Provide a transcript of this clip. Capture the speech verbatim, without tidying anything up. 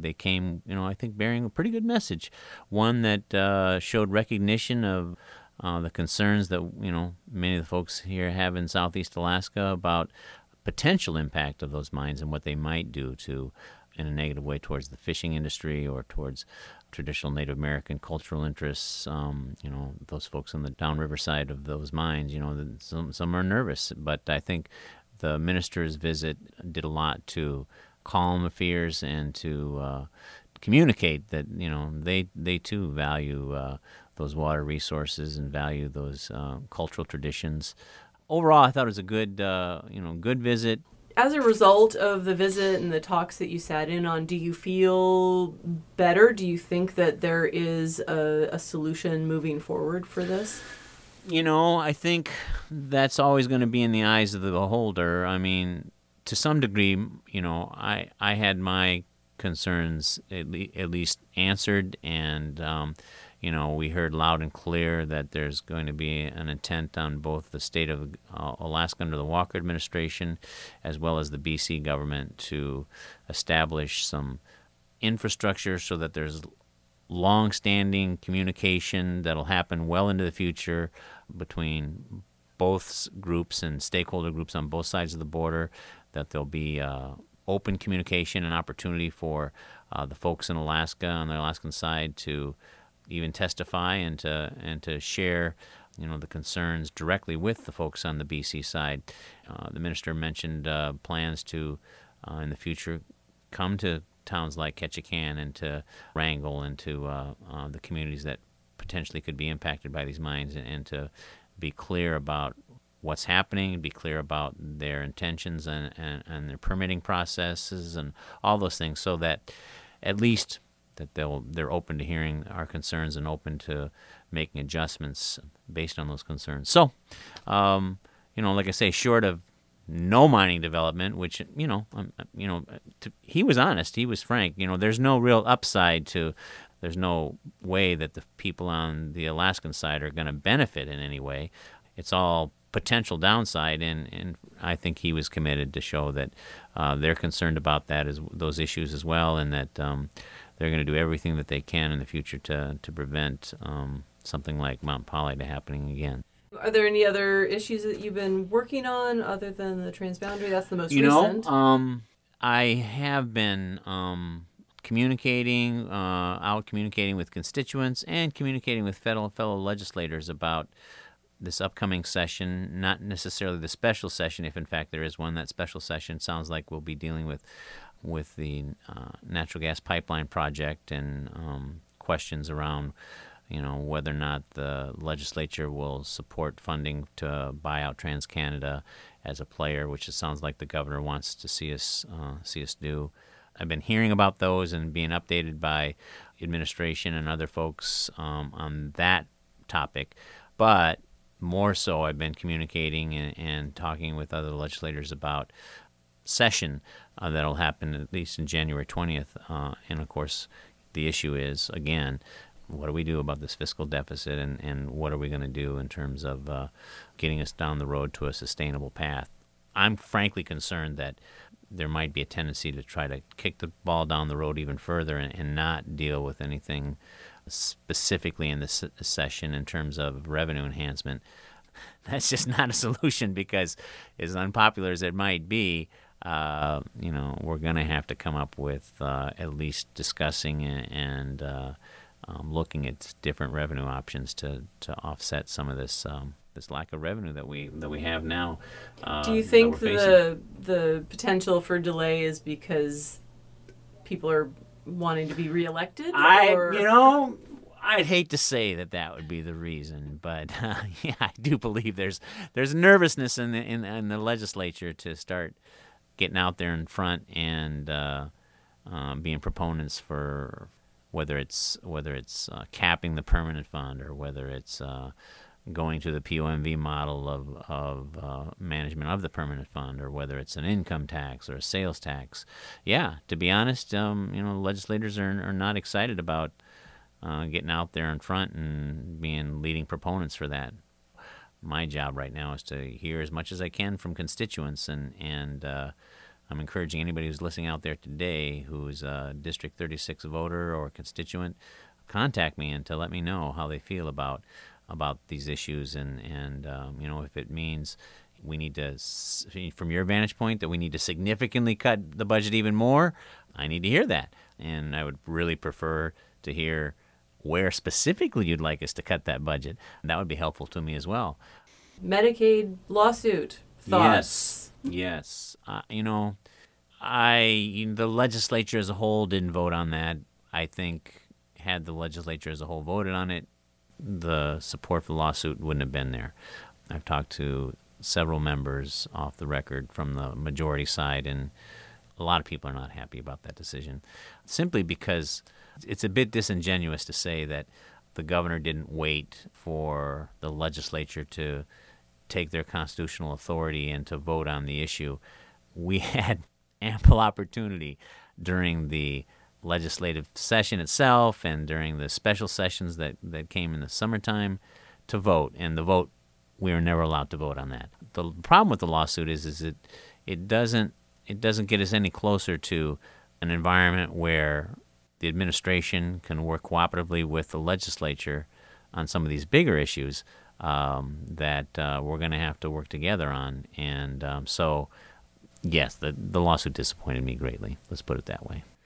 they came, you know, I think bearing a pretty good message, one that uh, showed recognition of uh, the concerns that, you know, many of the folks here have in Southeast Alaska about potential impact of those mines and what they might do to, in a negative way, towards the fishing industry or towards traditional Native American cultural interests. Um, you know, those folks on the downriver side of those mines, you know, some, some are nervous, but I think the minister's visit did a lot to calm the fears and to uh, communicate that, you know, they they too value uh, those water resources and value those uh, cultural traditions. Overall, I thought it was a good, uh, you know, good visit. As a result of the visit and the talks that you sat in on, do you feel better? Do you think that there is a, a solution moving forward for this? You know, I think that's always going to be in the eyes of the beholder. I mean, to some degree, you know, I I had my concerns at, le- at least answered, and um, you know, we heard loud and clear that there's going to be an intent on both the state of uh, Alaska under the Walker administration as well as the B C government to establish some infrastructure so that there's long-standing communication that'll happen well into the future between both groups and stakeholder groups on both sides of the border, that there'll be uh, open communication and opportunity for uh, the folks in Alaska on the Alaskan side to even testify and to and to share, you know, the concerns directly with the folks on the B C side. Uh, the minister mentioned uh, plans to, uh, in the future, come to towns like Ketchikan and to Wrangell and to uh, uh, the communities that potentially could be impacted by these mines, and, and to be clear about what's happening, be clear about their intentions and, and, and their permitting processes and all those things, so that at least that they'll they're open to hearing our concerns and open to making adjustments based on those concerns. So, um, you know, like I say, short of no mining development, which, you know, um, you know, to, he was honest, he was frank. You know, there's no real upside to, there's no way that the people on the Alaskan side are going to benefit in any way. It's all potential downside, and, and I think he was committed to show that uh, they're concerned about that as those issues as well, and that um, they're going to do everything that they can in the future to to prevent um, something like Mount Polly to happening again. Are there any other issues that you've been working on other than the transboundary? That's the most you recent. know, um, I have been um, communicating, uh, out communicating with constituents and communicating with fellow fellow legislators about this upcoming session, not necessarily the special session, if in fact there is one. That special session sounds like we'll be dealing with with the uh, natural gas pipeline project and um, questions around, you know, whether or not the legislature will support funding to buy out TransCanada as a player, which it sounds like the governor wants to see us uh, see us do. I've been hearing about those and being updated by administration and other folks um, on that topic, but more so I've been communicating and, and talking with other legislators about session uh, that'll happen at least in January twentieth, uh, and of course the issue is, again, what do we do about this fiscal deficit, and, and what are we going to do in terms of uh, getting us down the road to a sustainable path? I'm frankly concerned that there might be a tendency to try to kick the ball down the road even further and, and not deal with anything specifically in this session in terms of revenue enhancement. That's just not a solution, because as unpopular as it might be, uh, you know, we're going to have to come up with uh, at least discussing and, and uh, Um, looking at different revenue options to, to offset some of this um, this lack of revenue that we that we have now. Uh, Do you think the the potential for delay is because people are wanting to be reelected? I or? you know I'd hate to say that that would be the reason, but uh, yeah, I do believe there's there's nervousness in the in, in the legislature to start getting out there in front and uh, uh, being proponents for. Whether it's whether it's uh, capping the permanent fund, or whether it's uh, going to the P O M V model of of uh, management of the permanent fund, or whether it's an income tax or a sales tax. Yeah, to be honest, um, you know, legislators are are not excited about uh, getting out there in front and being leading proponents for that. My job right now is to hear as much as I can from constituents and and uh, I'm encouraging anybody who's listening out there today who's a District thirty-six voter or constituent, contact me and to let me know how they feel about about these issues, and and um, you know, if it means we need to, from your vantage point, that we need to significantly cut the budget even more, I need to hear that, and I would really prefer to hear where specifically you'd like us to cut that budget. That would be helpful to me as well. Medicaid lawsuit thoughts? Yes, yes. Uh, you know, I the legislature as a whole didn't vote on that. I think had the legislature as a whole voted on it, the support for the lawsuit wouldn't have been there. I've talked to several members off the record from the majority side, and a lot of people are not happy about that decision, simply because it's a bit disingenuous to say that the governor didn't wait for the legislature to take their constitutional authority and to vote on the issue. We had ample opportunity during the legislative session itself and during the special sessions that, that came in the summertime to vote, and the vote, we were never allowed to vote on that. The problem with the lawsuit is is it it doesn't it doesn't get us any closer to an environment where the administration can work cooperatively with the legislature on some of these bigger issues um, that uh, we're going to have to work together on. And um, so, yes, the the lawsuit disappointed me greatly. Let's put it that way.